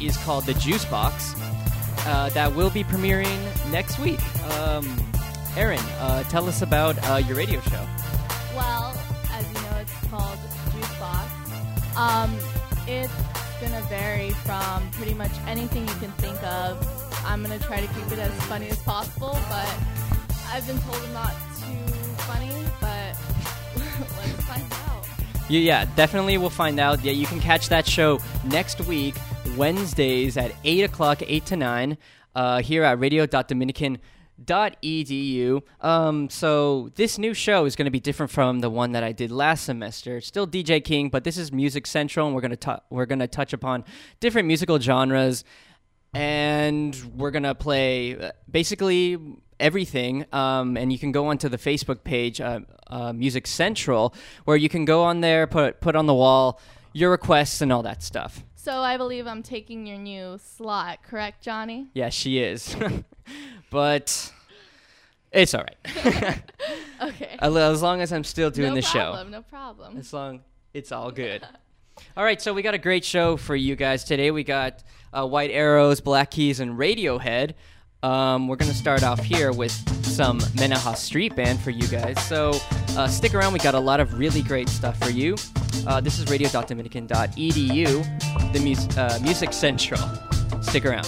is called The Juice Box. That will be premiering next week. Erin, tell us about your radio show. Well, as you know, it's called Juice Box. It's going to vary from pretty much anything you can think of. I'm going to try to keep it as funny as possible, but I've been told I'm not too funny, but let's find out. Yeah, definitely we'll find out. Yeah, you can catch that show next week, Wednesdays at 8 o'clock, 8 to 9, here at radio.dominican.edu. So this new show is going to be different from the one that I did last semester. It's still DJ King, but this is Music Central, and we're going to touch upon different musical genres, and we're going to play basically everything. And you can go onto the Facebook page, Music Central, where you can go on there, put on the wall your requests and all that stuff. So I believe I'm taking your new slot, correct, Johnny? Yeah, she is. But it's all right. Okay. As long as I'm still doing the show. No problem. As long it's all good. All right, so we got a great show for you guys today. We got White Arrows, Black Keys, and Radiohead. We're going to start off here with some Menaha Street Band for you guys. So stick around. We got a lot of really great stuff for you. This is radio.dominican.edu, the Music Central. Stick around.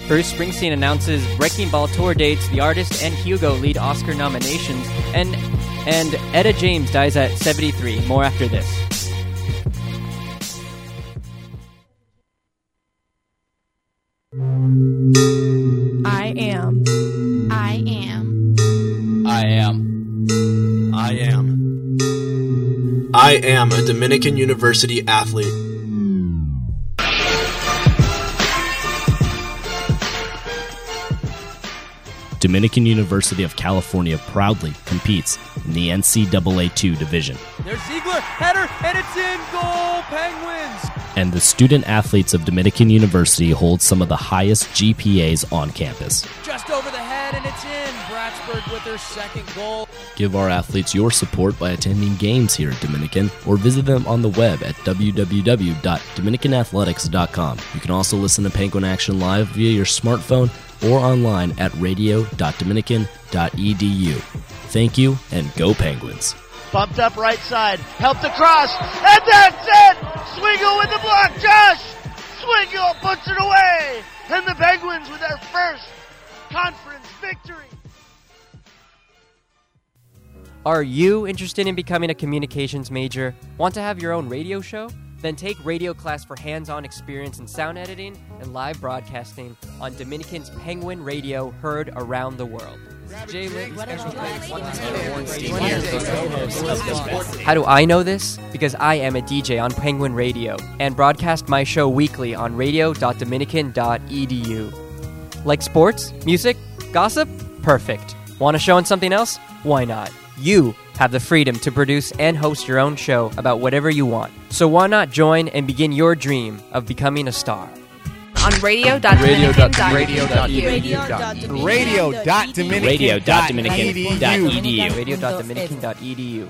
Bruce Springsteen announces Wrecking Ball tour dates, The Artist and Hugo lead Oscar nominations, and Etta James dies at 73. More after this. I am. I am. I am. I am. I am a Dominican University athlete. Dominican University of California proudly competes in the NCAA 2 division. There's Ziegler, header, and it's in goal, Penguins! And the student athletes of Dominican University hold some of the highest GPAs on campus. Just over the head, and it's in. Bratsburg with their second goal. Give our athletes your support by attending games here at Dominican or visit them on the web at www.dominicanathletics.com. You can also listen to Penguin Action live via your smartphone or online at radio.dominican.edu. Thank you, and go Penguins. Bumped up right side, helped across, and that's it! Swingle with the block, Josh! Swingle puts it away! And the Penguins with their first conference victory! Are you interested in becoming a communications major? Want to have your own radio show? Then take radio class for hands-on experience in sound editing and live broadcasting on Dominican's Penguin Radio, heard around the world. How do I know this? Because I am a DJ on Penguin Radio and broadcast my show weekly on radio.dominican.edu. Like sports, music, gossip? Perfect. Want a show on something else? Why not? You have the freedom to produce and host your own show about whatever you want. So why not join and begin your dream of becoming a star? On radio.dominican.edu. Radio.dominican.edu. Radio.dominican.edu.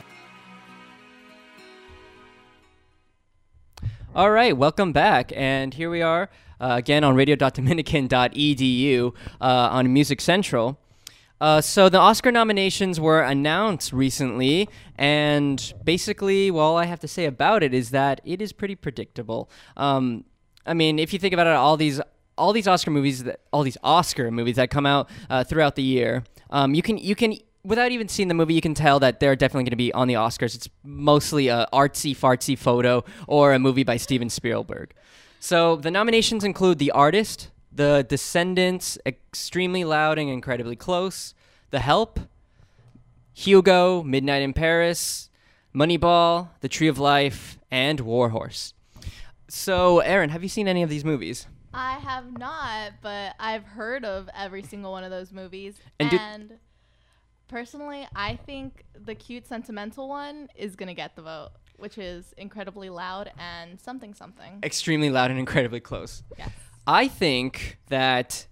All right, welcome back. And here we are again on radio.dominican.edu on Music Central. So the Oscar nominations were announced recently, and basically, all I have to say about it is that it is pretty predictable. I mean, if you think about it, all these Oscar movies that come out throughout the year, you can without even seeing the movie, you can tell that they're definitely going to be on the Oscars. It's mostly a artsy-fartsy photo or a movie by Steven Spielberg. So the nominations include The Artist, The Descendants, Extremely Loud and Incredibly Close, The Help, Hugo, Midnight in Paris, Moneyball, The Tree of Life, and War Horse. So, Aaron, have you seen any of these movies? I have not, but I've heard of every single one of those movies. And personally, I think the cute sentimental one is going to get the vote, which is Incredibly Loud and something. Extremely Loud and Incredibly Close. Yes. I think that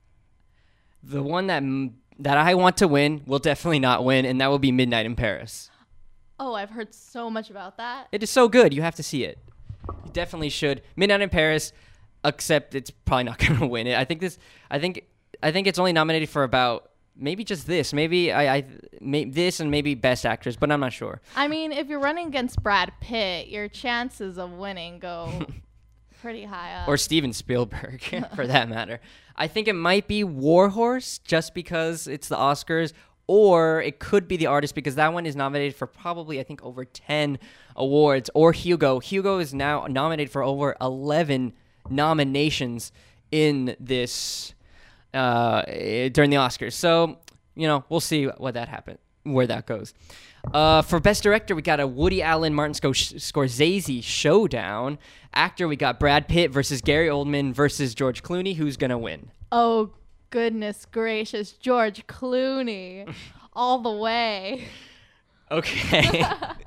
the one that I want to win will definitely not win, and that will be Midnight in Paris. Oh, I've heard so much about that. It is so good. You have to see it. You definitely should. Midnight in Paris, except it's probably not going to win it. I think it's only nominated for about maybe just this. Maybe this and maybe Best Actress, but I'm not sure. I mean, if you're running against Brad Pitt, your chances of winning go pretty high up. Or Steven Spielberg, for that matter. I think it might be War Horse, just because it's the Oscars, or it could be The Artist, because that one is nominated for probably, I think, over 10 awards. Or Hugo. Hugo is now nominated for over 11 nominations in this during the Oscars. So, we'll see where that goes. For Best Director, we got a Woody Allen, Martin Scorsese showdown. Actor, we got Brad Pitt versus Gary Oldman versus George Clooney. Who's going to win? Oh, goodness gracious. George Clooney. All the way. Okay.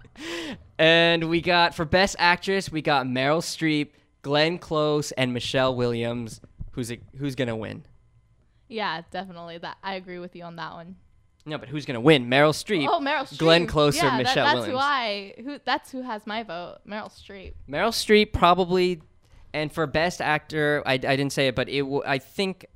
And we got, for Best Actress, we got Meryl Streep, Glenn Close, and Michelle Williams. Who's going to win? Yeah, definitely. I agree with you on that one. No, but who's going to win? Meryl Streep. Oh, Meryl Streep. Glenn Close or Michelle Williams. That's who has my vote. Meryl Streep. Meryl Streep probably, and for Best Actor, I didn't say it, but I think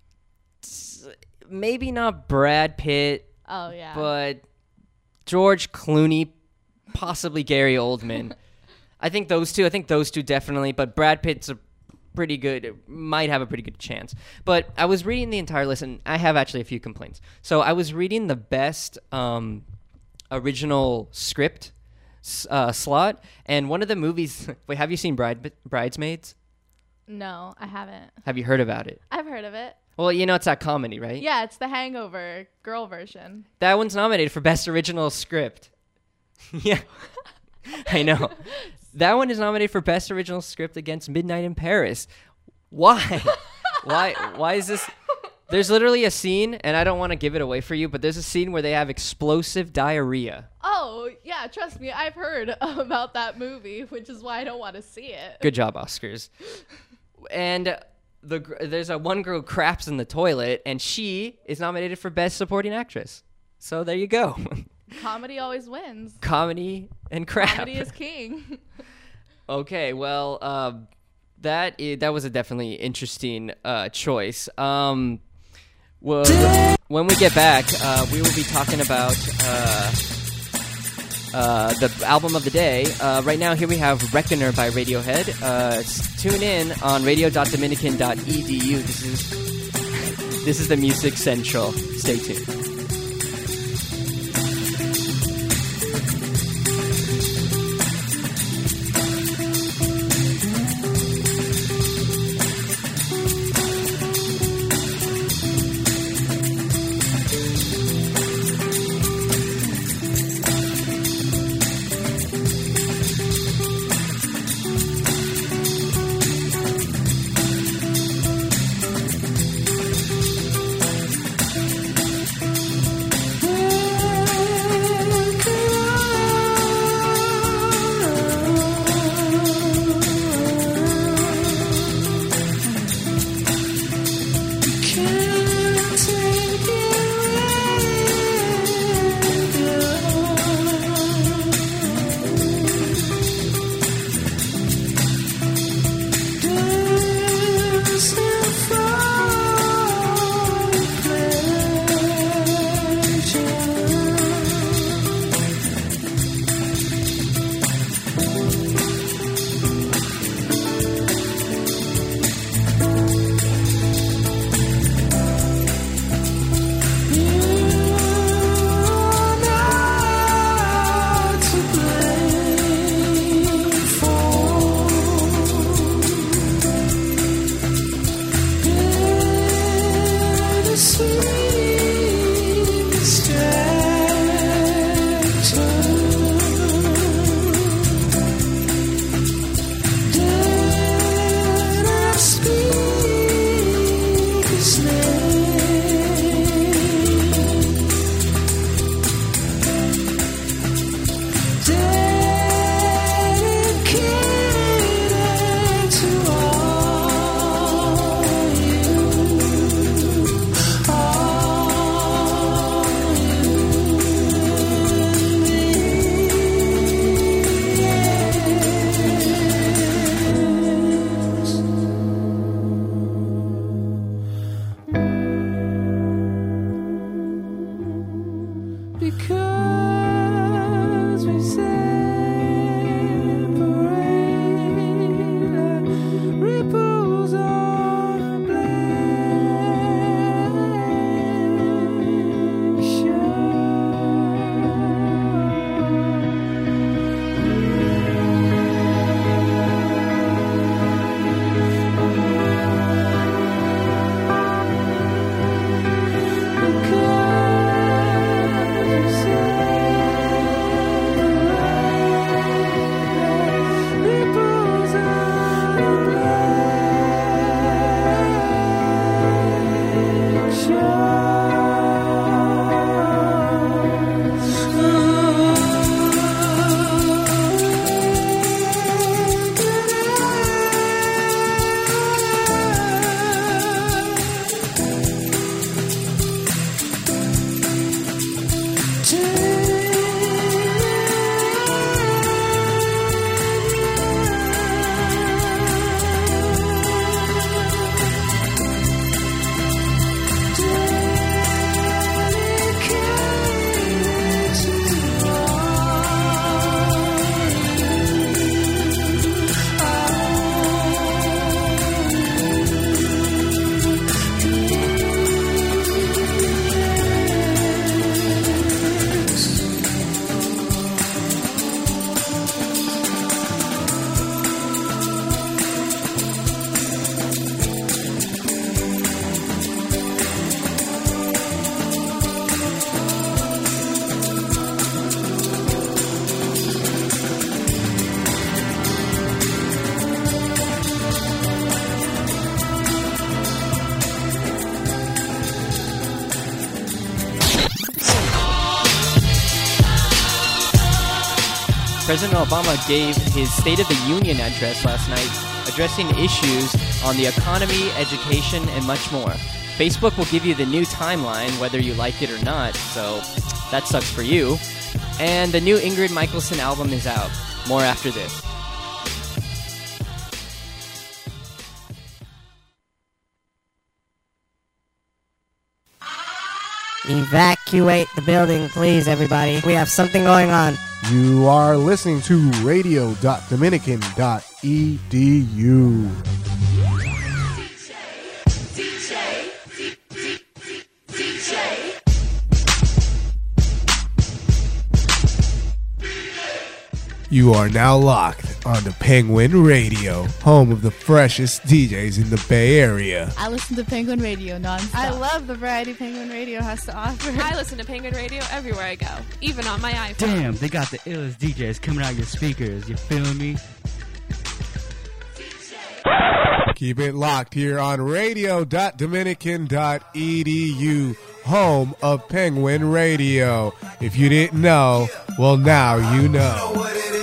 maybe not Brad Pitt. Oh, yeah. But George Clooney, possibly Gary Oldman. I think those two definitely, but Brad Pitt's pretty good. It might have a pretty good chance. But I was reading the entire list, and I have actually a few complaints. So I was reading the best original script slot, and one of the movies. Wait, have you seen Bridesmaids? No, I haven't. Have you heard about it? I've heard of it. Well, you know it's that comedy, right? Yeah, it's the Hangover girl version. That one's nominated for Best Original Script. Yeah, I know. That one is nominated for Best Original Script against Midnight in Paris. Why? Why is this? There's literally a scene, and I don't want to give it away for you, but there's a scene where they have explosive diarrhea. Oh, yeah, trust me, I've heard about that movie, which is why I don't want to see it. Good job, Oscars. And there's one girl who craps in the toilet, and she is nominated for Best Supporting Actress. So there you go. Comedy always wins. Comedy and crap. Comedy is king. Okay, well, that was a definitely interesting choice. Well, when we get back, we will be talking about the album of the day. Right now, here we have Reckoner by Radiohead. Tune in on radio.dominican.edu. This is the Music Central. Stay tuned. President Obama gave his State of the Union address last night, addressing issues on the economy, education, and much more. Facebook will give you the new timeline, whether you like it or not, so that sucks for you. And the new Ingrid Michaelson album is out. More after this. Evacuate the building, please, everybody. We have something going on. You are listening to radio.dominican.edu. You are now locked on the Penguin Radio, home of the freshest DJs in the Bay Area. I listen to Penguin Radio nonstop. I love the variety Penguin Radio has to offer. I listen to Penguin Radio everywhere I go, even on my iPhone. Damn, they got the illest DJs coming out of your speakers. You feel me? Keep it locked here on radio.dominican.edu, home of Penguin Radio. If you didn't know, well, now you know.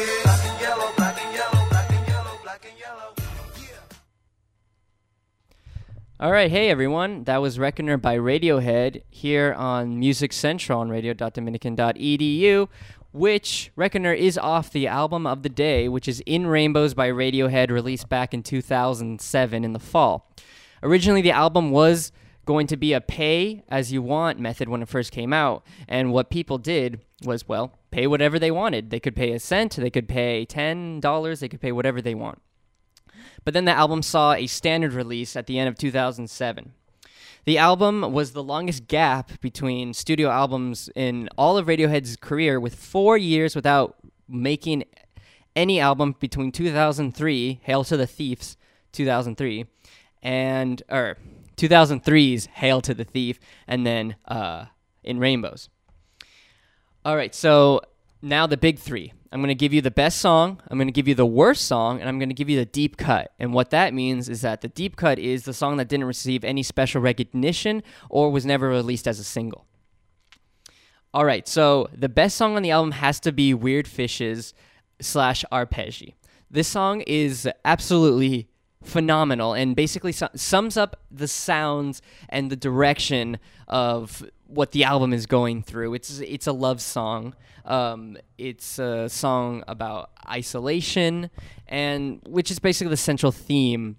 All right, hey everyone, that was Reckoner by Radiohead here on Music Central on radio.dominican.edu, which Reckoner is off the album of the day, which is In Rainbows by Radiohead, released back in 2007 in the fall. Originally, the album was going to be a pay-as-you-want method when it first came out, and what people did was, well, pay whatever they wanted. They could pay a cent, they could pay $10, they could pay whatever they want. But then the album saw a standard release at the end of 2007. The album was the longest gap between studio albums in all of Radiohead's career, with 4 years without making any album between 2003, Hail to the Thieves, 2003, and 2003's Hail to the Thief, and then In Rainbows. All right, so now the big three. I'm going to give you the best song, I'm going to give you the worst song, and I'm going to give you the deep cut. And what that means is that the deep cut is the song that didn't receive any special recognition or was never released as a single. All right, so the best song on the album has to be Weird Fishes / Arpeggi. This song is absolutely phenomenal and basically sums up the sounds and the direction of what the album is going through. It's a love song. It's a song about isolation, and which is basically the central theme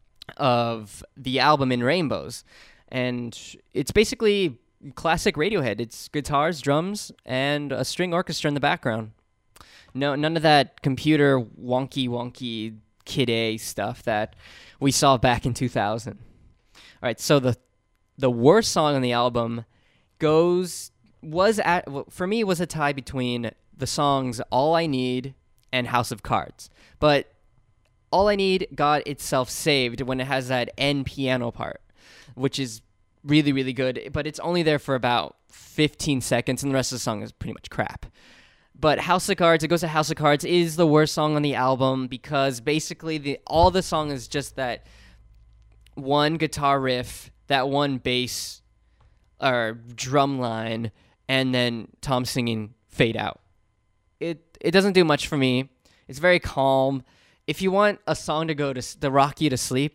of the album In Rainbows. And it's basically classic Radiohead. It's guitars, drums, and a string orchestra in the background. No, none of that computer wonky Kid A stuff that we saw back in 2000. All right, so the worst song on the album was a tie between the songs All I Need and House of Cards. But All I Need got itself saved when it has that end piano part, which is really, really good, but it's only there for about 15 seconds, and the rest of the song is pretty much crap. But House of Cards, It Goes to House of Cards, is the worst song on the album because basically all the song is just that one guitar riff, that one bass or drum line, and then Tom singing Fade Out. It doesn't do much for me. It's very calm. If you want a song to rock you to sleep,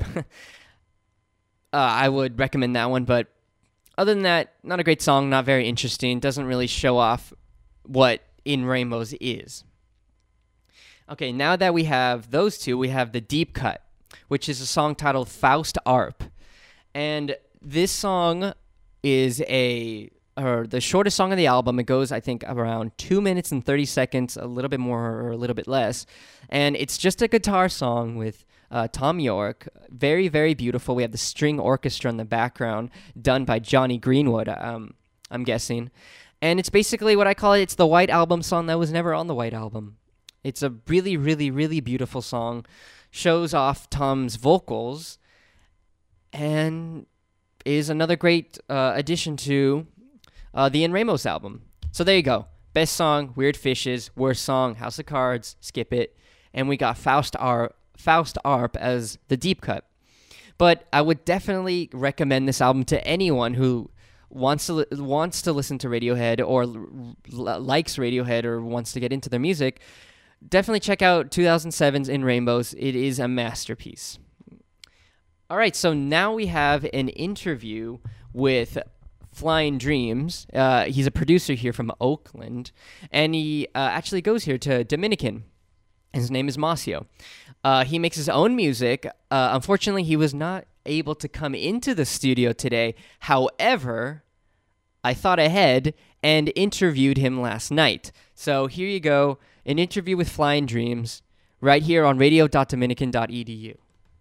I would recommend that one. But other than that, not a great song, not very interesting. Doesn't really show off what In Rainbows is. Okay, now that we have those two, we have the deep cut, which is a song titled Faust Arp. And this song is the shortest song of the album. It goes, I think, around 2 minutes and 30 seconds, a little bit more or a little bit less. And it's just a guitar song with Tom York. Very, very beautiful. We have the string orchestra in the background done by Johnny Greenwood, I'm guessing. And it's basically what I call it. It's the White Album song that was never on the White Album. It's a really, really, really beautiful song. Shows off Tom's vocals and is another great addition to the In Rainbows album. So there you go. Best song, Weird Fishes. Worst song, House of Cards. Skip it. And we got Faust Arp as the deep cut. But I would definitely recommend this album to anyone who wants to listen to Radiohead or likes Radiohead or wants to get into their music. definitely check out 2007's In Rainbows. It is a masterpiece. All right, so now we have an interview with Flying Dreams. He's a producer here from Oakland, and he actually goes here to Dominican. His name is Masio. He makes his own music. Unfortunately, he was not able to come into the studio today. However, I thought ahead and interviewed him last night. So here you go, an interview with Flying Dreams right here on radio.dominican.edu.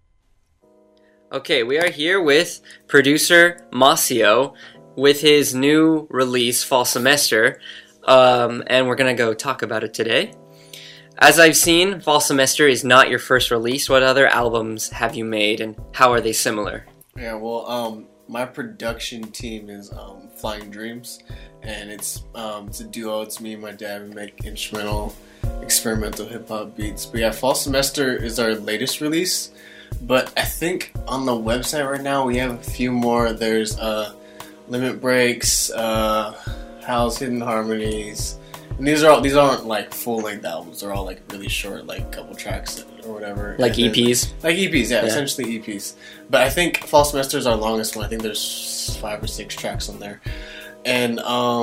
Okay, we are here with producer Masio with his new release, Fall Semester, and we're going to go talk about it today. As I've seen, Fall Semester is not your first release. What other albums have you made, and how are they similar? Yeah, well, my production team is Flying Dreams, and it's a duo. It's me and my dad. We make instrumental, experimental hip-hop beats. But yeah, Fall Semester is our latest release, but I think on the website right now we have a few more. There's Limit Breaks, Howl's Hidden Harmonies, and these aren't like full-length albums. They're all like really short, like couple tracks or whatever. Like EPs? Like EPs, yeah, essentially EPs. But I think Fall Semester is our longest one. I think there's 5 or 6 tracks on there. And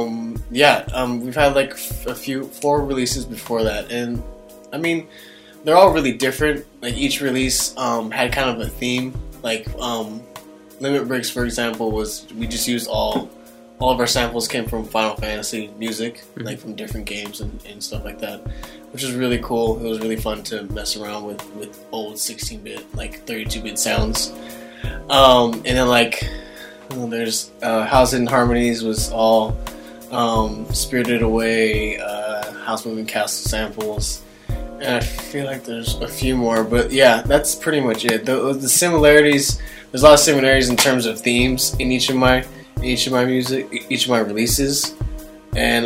we've had like 4 releases before that. And I mean, they're all really different. Like each release had kind of a theme. Like Limit Breaks, for example, we just used all of our samples came from Final Fantasy music, like from different games and stuff like that, which was really cool. It was really fun to mess around with old 16-bit, like 32-bit sounds. And then like there's Howl's Hidden Harmonies was all Spirited Away, House Moving Castle samples. And I feel like there's a few more, but yeah, that's pretty much it. The similarities, there's a lot of similarities in terms of themes in each of my music, each of my releases. And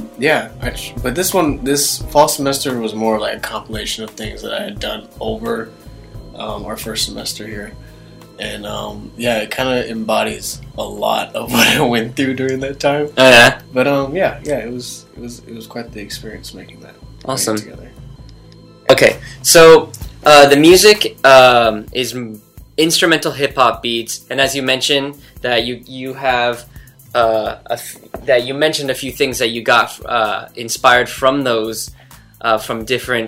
but this Fall Semester was more like a compilation of things that I had done over our first semester here. And it kind of embodies a lot of what I went through during that time. Oh yeah. But it was quite the experience making that. Awesome. Together. Okay, so the music is instrumental hip hop beats, and as you mentioned, that you have that you mentioned a few things that you got inspired from those from different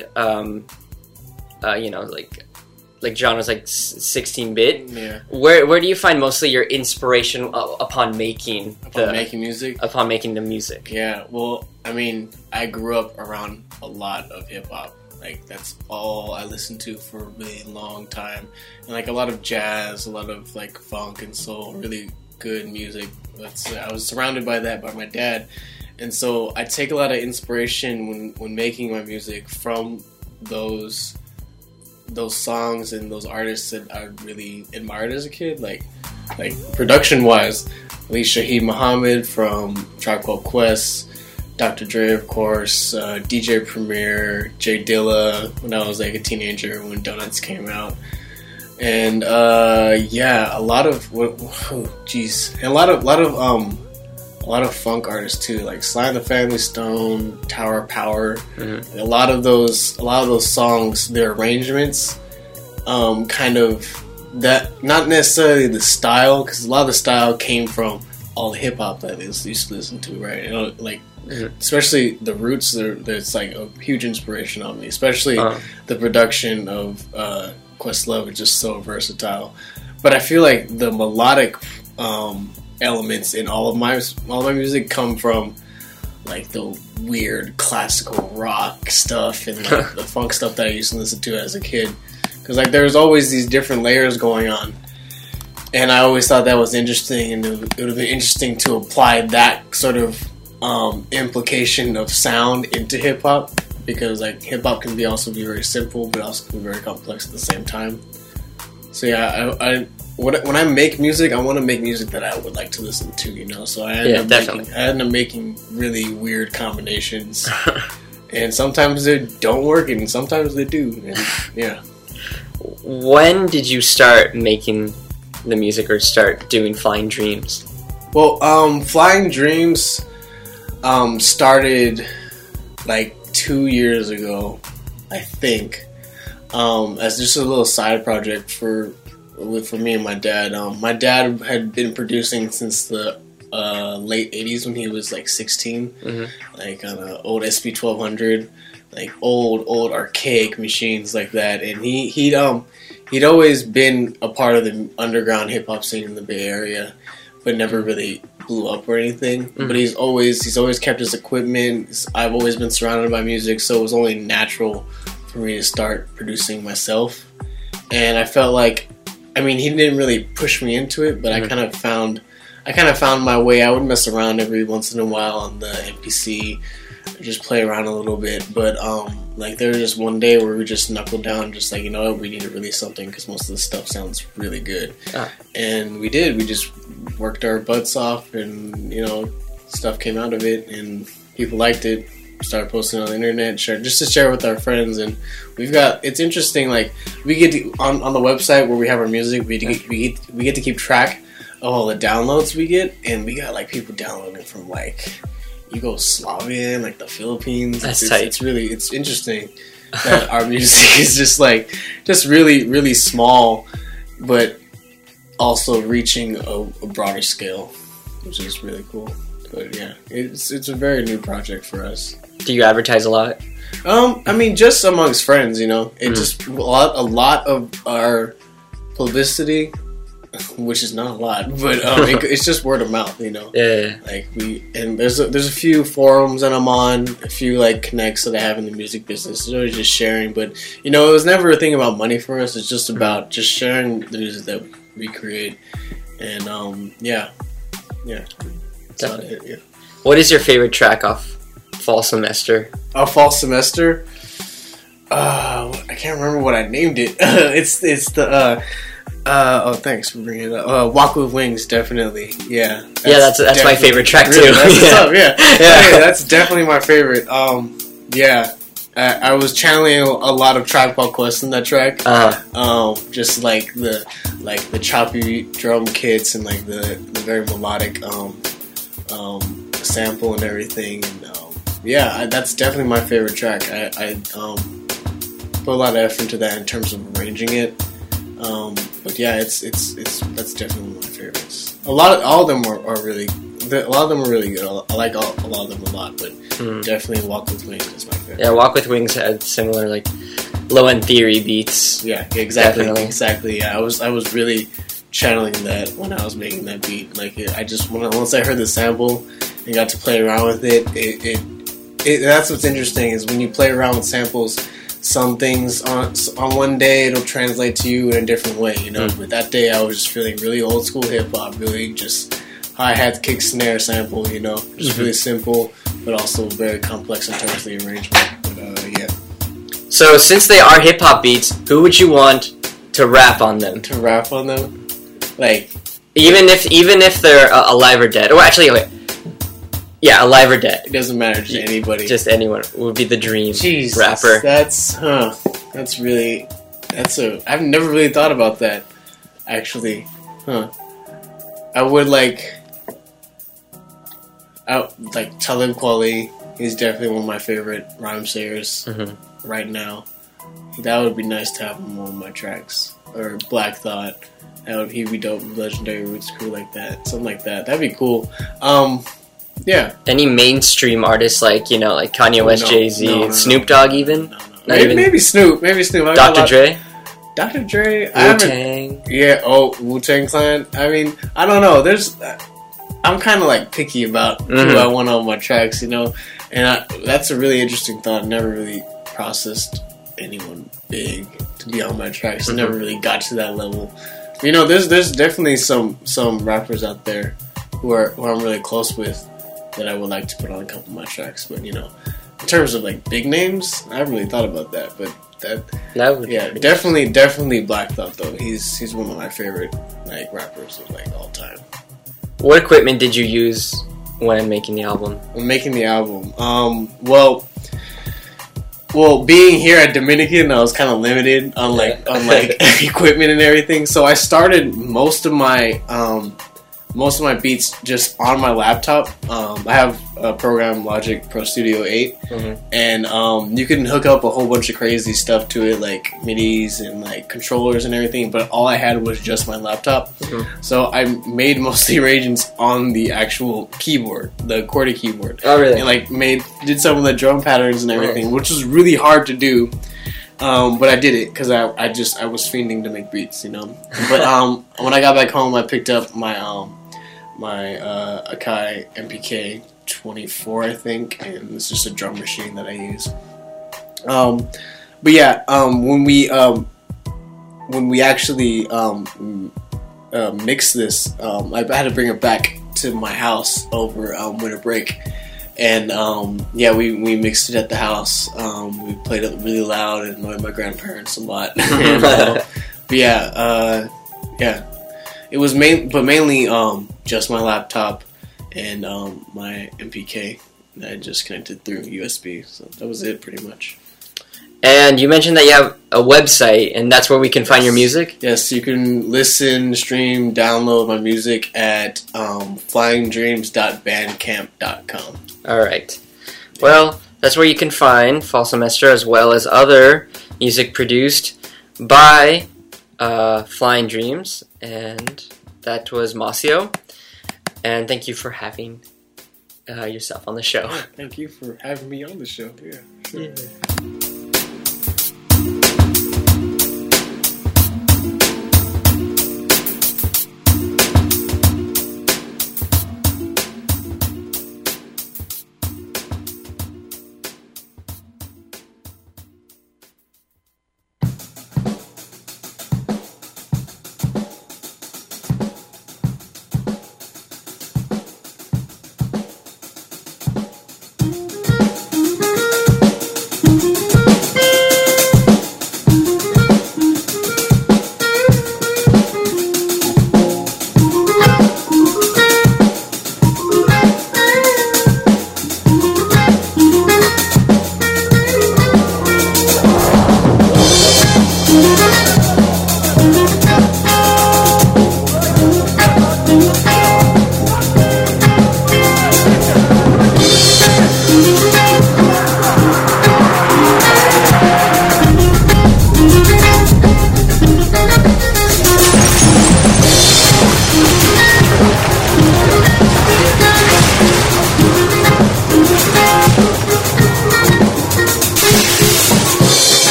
like genres like 16-bit. Yeah. Where do you find mostly your inspiration upon making music? Upon making the music. Yeah. Well, I mean, I grew up around a lot of hip hop. Like that's all I listened to for a really long time, and like a lot of jazz, a lot of like funk and soul, really good music. I was surrounded by that by my dad, and so I take a lot of inspiration when making my music from those songs and those artists that I really admired as a kid. Like production wise, Alicia Shaheed Muhammad from Tribe Called Quest, Dr. Dre, of course, DJ Premier, Jay Dilla when I was like a teenager when Donuts came out, and a lot of a lot of funk artists too, like Sly and the Family Stone, Tower of Power. Mm-hmm. A lot of those songs, their arrangements, kind of that, not necessarily the style, because a lot of the style came from all the hip hop that I used to listen to, right? You know, like. Especially the roots, there's like a huge inspiration on me. Especially the production of Questlove is just so versatile. But I feel like the melodic elements in all of my music come from like the weird classical rock stuff and like the funk stuff that I used to listen to as a kid. Because like there's always these different layers going on, and I always thought that was interesting, and it would have been interesting to apply that sort of implication of sound into hip hop, because like hip hop can also be very simple, but also can be very complex at the same time. So yeah, when I make music, I want to make music that I would like to listen to, you know. So I end up making really weird combinations, and sometimes they don't work, and sometimes they do. And, yeah. When did you start making the music or start doing Flying Dreams? Well, Flying Dreams started like 2 years ago. I think. As just a little side project for me and my dad. My dad had been producing since the late 80s when he was like 16, like on an old SP1200, like old archaic machines like that. And he'd always been a part of the underground hip hop scene in the Bay Area, but never really blew up or anything. But he's always kept his equipment. I've always been surrounded by music, so it was only natural for me to start producing myself. And I felt like, I mean, he didn't really push me into it, but I kind of found my way. I would mess around every once in a while on the MPC, just play around a little bit. But like there was just one day where we just knuckled down, just like, you know what, we need to release something because most of the stuff sounds really good. And we did. We just worked our butts off, and you know, stuff came out of it, and people liked it. Started posting on the internet, just to share with our friends. And it's interesting, like we get to, on the website where we have our music, we get to keep track of all the downloads we get, and we got like people downloading from like Yugoslavia, like the Philippines. That's tight. It's interesting that our music is just really, really small, but also reaching a broader scale, which is really cool. But yeah, it's a very new project for us. Do you advertise a lot? I mean, just amongst friends, you know. It just a lot of our publicity, which is not a lot, but it's just word of mouth, you know. Yeah. Like there's a few forums that I'm on, a few like connects that I have in the music business. It's always just sharing, but you know, it was never a thing about money for us. It's just about just sharing the music that we create, and yeah. Definitely. Yeah. What is your favorite track off Fall Semester? Fall Semester? I can't remember what I named it. It's the thanks for bringing it up. Walk with Wings, definitely. Yeah. That's my favorite track too. That's what's up, yeah. Hey, that's definitely my favorite. Yeah. I was channeling a lot of Tribe Called Quest in that track. Just like the choppy drum kits and like the very melodic sample and everything. And that's definitely my favorite track. I put a lot of effort into that in terms of arranging it. But yeah, that's definitely one of my favorites. All of them are really. A lot of them are really good. I like a lot of them a lot, but definitely Walk with Wings is my favorite. Yeah, Walk with Wings had similar like Low End Theory beats. Yeah, exactly. Definitely. Exactly. Yeah, I was really channeling that when I was making that beat. Like once I heard the sample and got to play around with it, that's what's interesting is when you play around with samples. Some things on one day it'll translate to you in a different way, you know. But that day I was just feeling really old school hip hop, really just hi-hat, kick, snare sample, you know, just really simple, but also very complex in terms of the arrangement. But yeah. So since they are hip hop beats, who would you want to rap on them? To rap on them, like even if they're alive or dead, or actually, wait. Yeah, alive or dead. It doesn't matter to anybody. Just anyone would be the dream Jesus, rapper. I've never really thought about that, actually. I would like Talib Kweli. He's definitely one of my favorite rhyme sayers right now. That would be nice to have him on my tracks. Or Black Thought. He'd be dope. Legendary Roots Crew like that. Something like that. That'd be cool. Yeah. Any mainstream artists like Kanye West, Jay-Z, Snoop Dogg even? Maybe Snoop. Dr. Dre? Dr. Dre? Wu-Tang? Yeah, Wu-Tang Clan. I mean, I don't know. I'm kind of like picky about who I want on my tracks, you know? And that's a really interesting thought. I never really processed anyone big to be on my tracks. I never really got to that level. You know, there's definitely some rappers out there who I'm really close with that I would like to put on a couple of my tracks. But, you know, in terms of, like, big names, I haven't really thought about that. But definitely Black Thought, though. He's one of my favorite, like, rappers of, like, all time. What equipment did you use when making the album? When making the album? Well, being here at Dominican, I was kind of limited on equipment and everything. So I started most of my most of my beats just on my laptop. I have a program, Logic Pro Studio 8, and you can hook up a whole bunch of crazy stuff to it, like MIDIs and like controllers and everything, but all I had was just my laptop. So I made most of the arrangements on the actual keyboard, the QWERTY keyboard. Oh, really? And like did some of the drum patterns and everything, which was really hard to do. But I did it because I was fiending to make beats, you know. But when I got back home, I picked up my Akai MPK 24, I think, and it's just a drum machine that I use. But yeah, when we actually mixed this, I had to bring it back to my house over winter break. And we mixed it at the house. We played it really loud and annoyed my grandparents a lot. And, it was mainly just my laptop and my MPK that I just connected through USB. So that was it, pretty much. And you mentioned that you have a website, and that's where we can find your music? Yes, you can listen, stream, download my music at flyingdreams.bandcamp.com. All right. Well, that's where you can find Fall Semester as well as other music produced by Flying Dreams. And that was Masio. And thank you for having yourself on the show. Thank you for having me on the show. Yeah, sure. Yeah.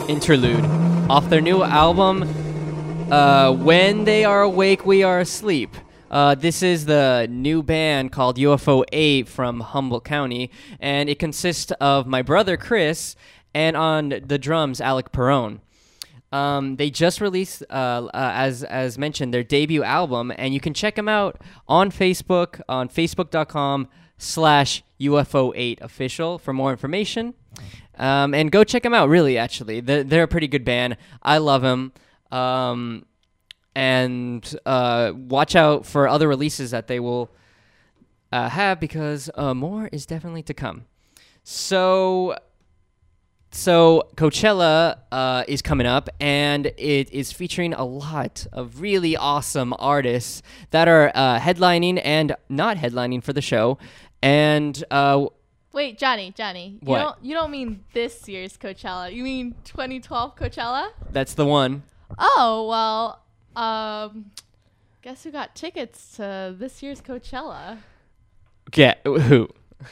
interlude off their new album, When They Are Awake, We Are Asleep. This is the new band called UFO 8 from Humboldt County, and it consists of my brother Chris and on the drums Alec Perrone. They just released, as mentioned, their debut album, and you can check them out on Facebook, on facebook.com/UFO8official for more information. And go check them out, really, actually. They're a pretty good band. I love them. And watch out for other releases that they will have, because more is definitely to come. So Coachella is coming up, and it is featuring a lot of really awesome artists that are headlining and not headlining for the show. And wait, Johnny, what? You don't mean this year's Coachella? You mean 2012 Coachella? That's the one. Oh well, guess who got tickets to this year's Coachella? Yeah, who?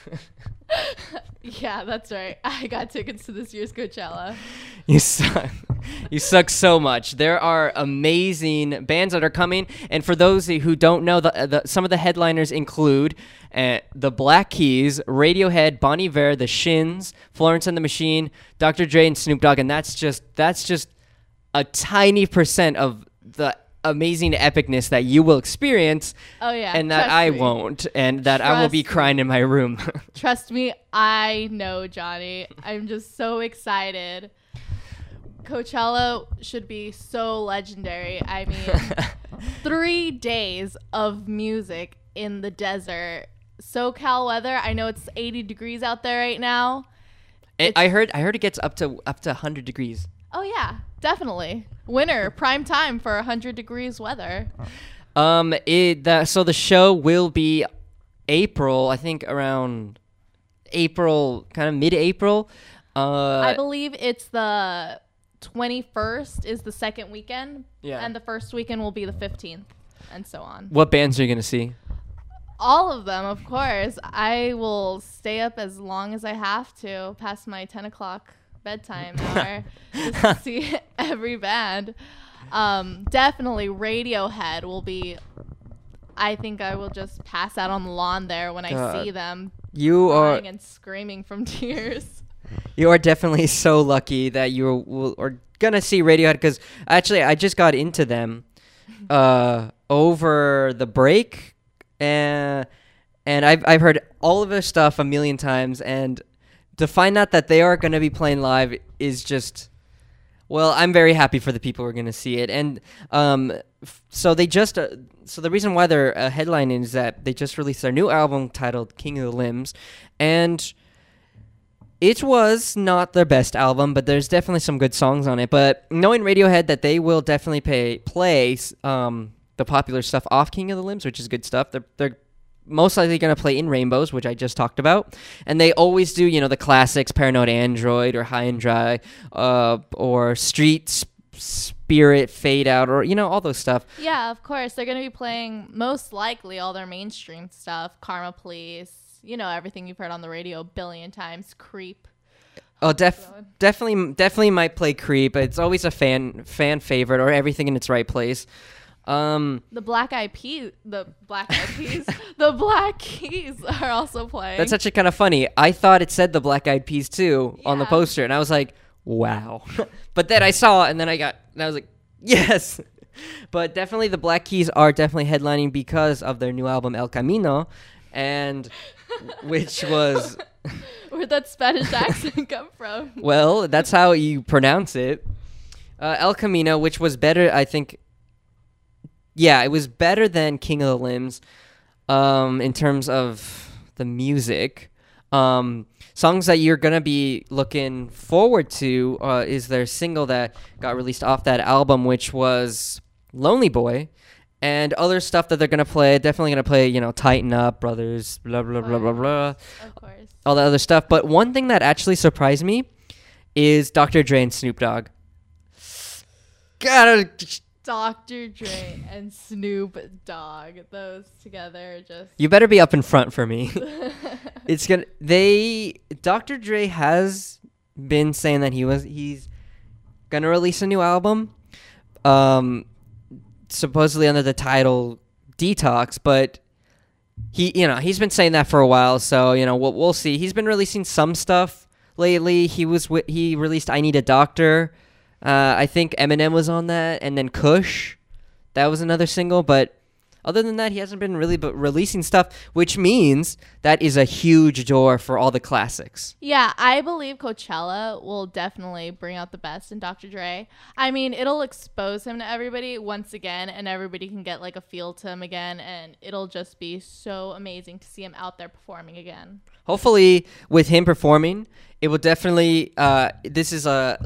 Yeah, that's right. I got tickets to this year's Coachella. You suck. You suck so much. There are amazing bands that are coming, and for those who don't know, some of the headliners include the Black Keys, Radiohead, Bon Iver, the Shins, Florence and the Machine, Dr. Dre, and Snoop Dogg, and that's just a tiny percent of the amazing epicness that you will experience. Oh yeah, and that I won't, and that I will be crying in my room. Trust me, I know, Johnny. I'm just so excited. Coachella should be so legendary. I mean, 3 days of music in the desert. SoCal weather. I know it's 80 degrees out there right now. I heard it gets up to 100 degrees. Oh yeah, definitely. Winter, prime time for 100 degrees weather. So the show will be April, I think around April, kind of mid-April. I believe it's the 21st is the second weekend. Yeah. And the first weekend will be the 15th, and so on. What bands are you going to see? All of them, of course. I will stay up as long as I have to, past my 10 o'clock bedtime hour, just to see every band. Definitely Radiohead will be. I think I will just pass out on the lawn there when I see them. You crying and screaming from tears. You are definitely so lucky that you are gonna see Radiohead, because actually I just got into them over the break, and I've heard all of their stuff a million times, and to find out that they are going to be playing live is just, well, I'm very happy for the people who are going to see it. And so the reason why they're headlining is that they just released their new album titled King of the Limbs, and it was not their best album, but there's definitely some good songs on it. But knowing Radiohead, that they will definitely play the popular stuff off King of the Limbs, which is good stuff. They're most likely going to play In Rainbows, which I just talked about. And they always do, the classics, Paranoid Android or High and Dry, or Street Spirit, Fade Out, or, all those stuff. Yeah, of course. They're going to be playing, most likely, all their mainstream stuff. Karma Police, everything you've heard on the radio a billion times. Creep. Oh, definitely might play Creep. It's always a fan favorite, or Everything in Its Right Place. The Black Keys are also playing. That's actually kind of funny. I thought it said the Black Eyed Peas too on the poster, and I was like, wow. But then I saw it, and then I was like, yes. But definitely the Black Keys are definitely headlining because of their new album El Camino, and which was where'd that Spanish accent come from? Well, that's how you pronounce it. El Camino, which was better, I think. Yeah, it was better than King of the Limbs in terms of the music. Songs that you're going to be looking forward to is their single that got released off that album, which was Lonely Boy. And other stuff that they're going to play, definitely going to play, Tighten Up, Brothers, blah, blah, blah, blah, blah. Of course. All that other stuff. But one thing that actually surprised me is Dr. Dre and Snoop Dogg. Dr. Dre and Snoop Dogg, those together just. You better be up in front for me. Dr. Dre has been saying that he's gonna release a new album, supposedly under the title Detox, but he's been saying that for a while, so we'll see. He's been releasing some stuff lately. He released I Need a Doctor. I think Eminem was on that, and then Kush, that was another single, but other than that, he hasn't been really releasing stuff, which means that is a huge door for all the classics. Yeah, I believe Coachella will definitely bring out the best in Dr. Dre. I mean, it'll expose him to everybody once again, and everybody can get like a feel to him again, and it'll just be so amazing to see him out there performing again. Hopefully, with him performing, it will definitely. This is a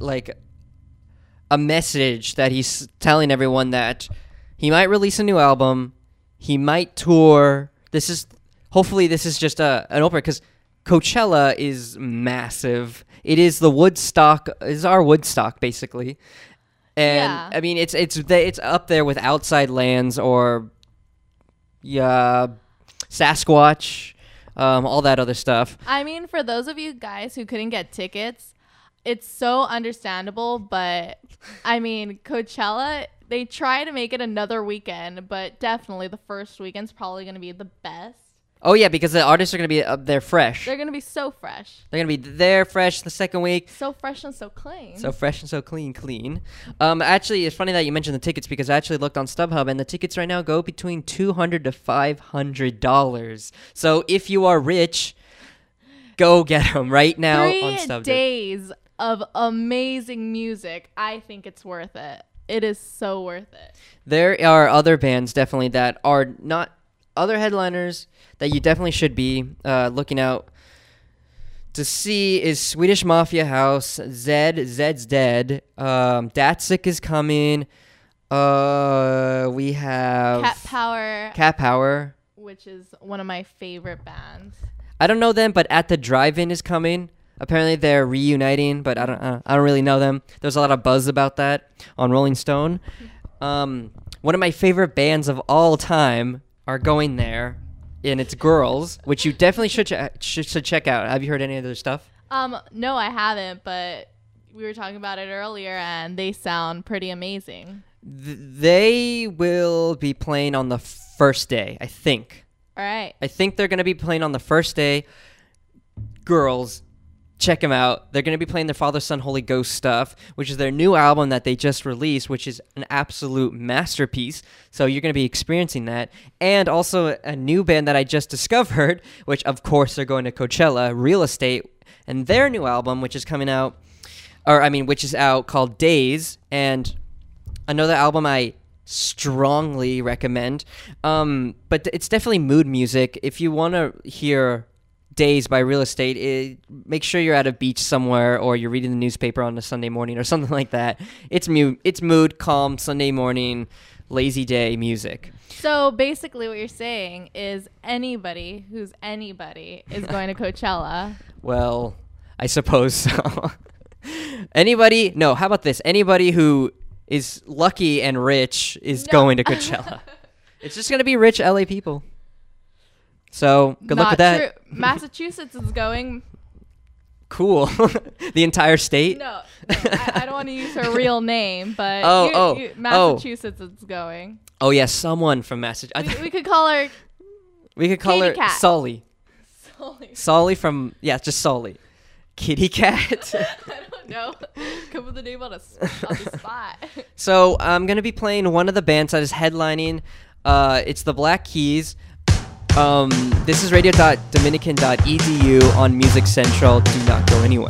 message that he's telling everyone that he might release a new album. He might tour. Hopefully this is just an opener, because Coachella is massive. It is the Woodstock. Is our Woodstock basically, and I mean it's up there with Outside Lands or Sasquatch, all that other stuff. I mean, for those of you guys who couldn't get tickets, it's so understandable, but I mean, Coachella, they try to make it another weekend, but definitely the first weekend's probably going to be the best. Oh, yeah, because the artists are going to be up there fresh. They're going to be so fresh. They're going to be there fresh the second week. So fresh and so clean. So fresh and so clean. Actually, it's funny that you mentioned the tickets, because I actually looked on StubHub, and the tickets right now go between $200 to $500. So if you are rich, go get them right now on StubHub. 3 days of amazing music. I think it's worth it. It is so worth it. There are other bands definitely that are not other headliners that you definitely should be looking out to see is Swedish Mafia House, Zed's Dead, Datsik is coming. We have Cat Power, which is one of my favorite bands. I don't know them, but At the Drive-In is coming. Apparently they're reuniting, but I don't really know them. There's a lot of buzz about that on Rolling Stone. One of my favorite bands of all time are going there, and it's Girls, which you definitely should check out. Have you heard any of their stuff? No, I haven't, but we were talking about it earlier, and they sound pretty amazing. They will be playing on the first day, I think. All right. I think they're going to be playing on the first day. Girls, check them out. They're going to be playing their Father, Son, Holy Ghost stuff, which is their new album that they just released, which is an absolute masterpiece. So you're going to be experiencing that. And also a new band that I just discovered, which of course they're going to Coachella, Real Estate, and their new album, which is coming out, which is out, called Days. And another album I strongly recommend. But it's definitely mood music. If you want to hear Days by Real Estate, make sure you're at a beach somewhere, or you're reading the newspaper on a Sunday morning or something like that. It's mood, calm, Sunday morning, lazy day music. So basically what you're saying is anybody is going to Coachella. Well, I suppose so. How about this? Anybody who is lucky and rich is going to Coachella. It's just going to be rich LA people. So, good luck with that. True. Massachusetts is going. Cool. The entire state? No, I don't want to use her real name, but Massachusetts is going. Oh, yeah, someone from Massachusetts. We could call her. We could call her Cat. Sully. Sully from, just Sully. Kitty Cat. I don't know. Come with the name on the spot. So, I'm going to be playing one of the bands that is headlining. It's the Black Keys. This is radio.dominican.edu on Music Central. Do not go anywhere.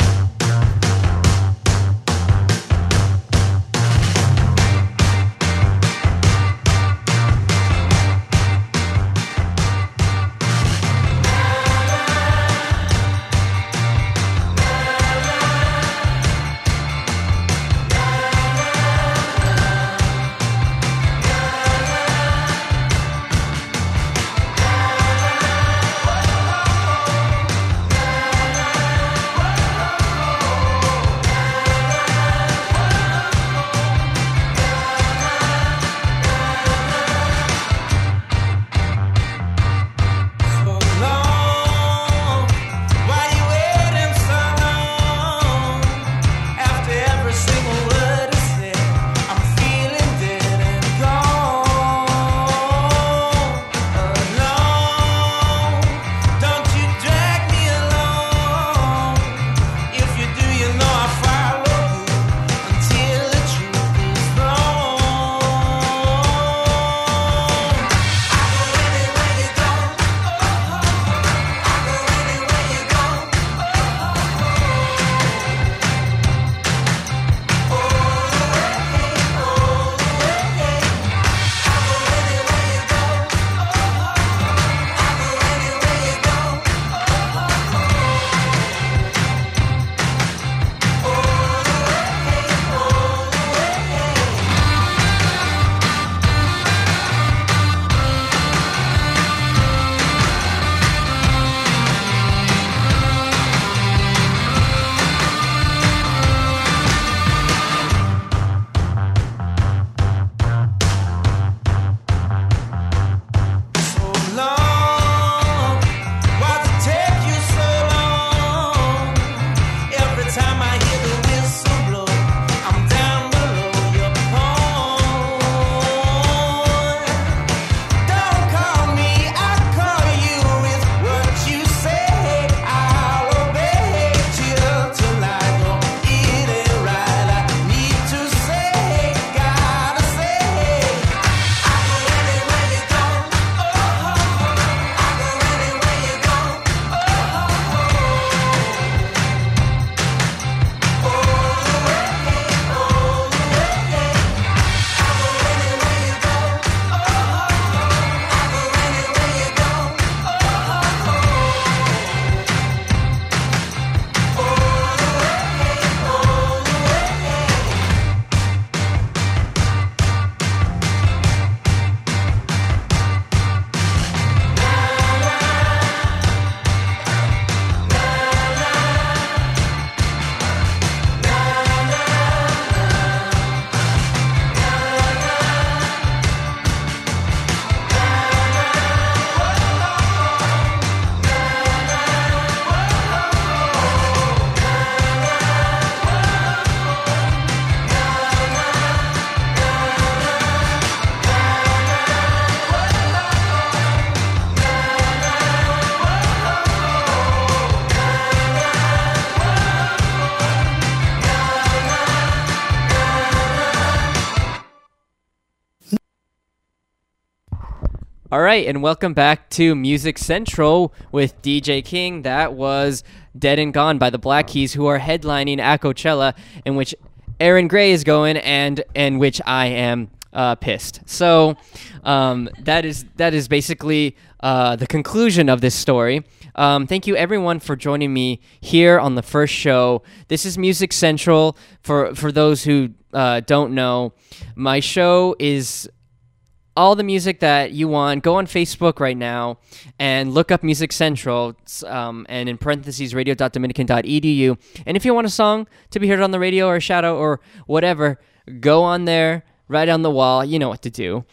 All right, and welcome back to Music Central with DJ King. That was Dead and Gone by the Black Keys, who are headlining at Coachella, in which Aaron Gray is going, and in which I am pissed. So that is basically the conclusion of this story. Thank you everyone for joining me here on the first show. This is Music Central. For those who don't know, my show is all the music that you want. Go on Facebook right now and look up Music Central, and in parentheses radio.dominican.edu. And if you want a song to be heard on the radio or a shout out or whatever, go on there, write on the wall. You know what to do.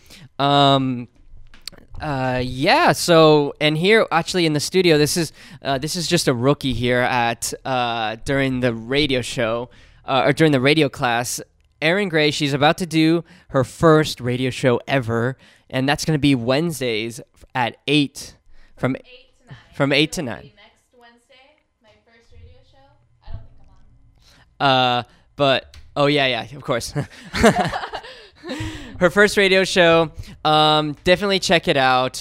Yeah. So, and here actually in the studio, this is just a rookie here at during the radio show or during the radio class. Erin Gray, she's about to do her first radio show ever, and that's going to be Wednesdays at 8 from 8 to 9. Next Wednesday, my first radio show. I don't think I'm on. But oh yeah, of course. Her first radio show. Definitely check it out.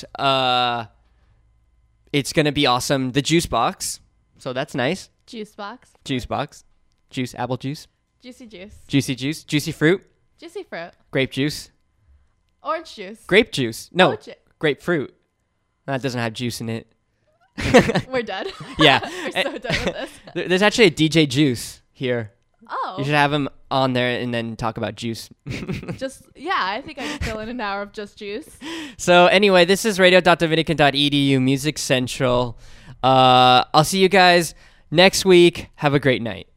It's going to be awesome. The Juice Box. So that's nice. Juice box. Juice box. Juice, apple juice. Juicy juice. Juicy juice. Juicy fruit. Juicy fruit. Grape juice. Orange juice. Grape juice. No, Orange. grapefruit. That doesn't have juice in it. We're done. Yeah. We're so done with this. There's actually a DJ Juice here. Oh. You should have him on there and then talk about juice. I think I can fill in an hour of just juice. So anyway, this is radio.dominican.edu, Music Central. I'll see you guys next week. Have a great night.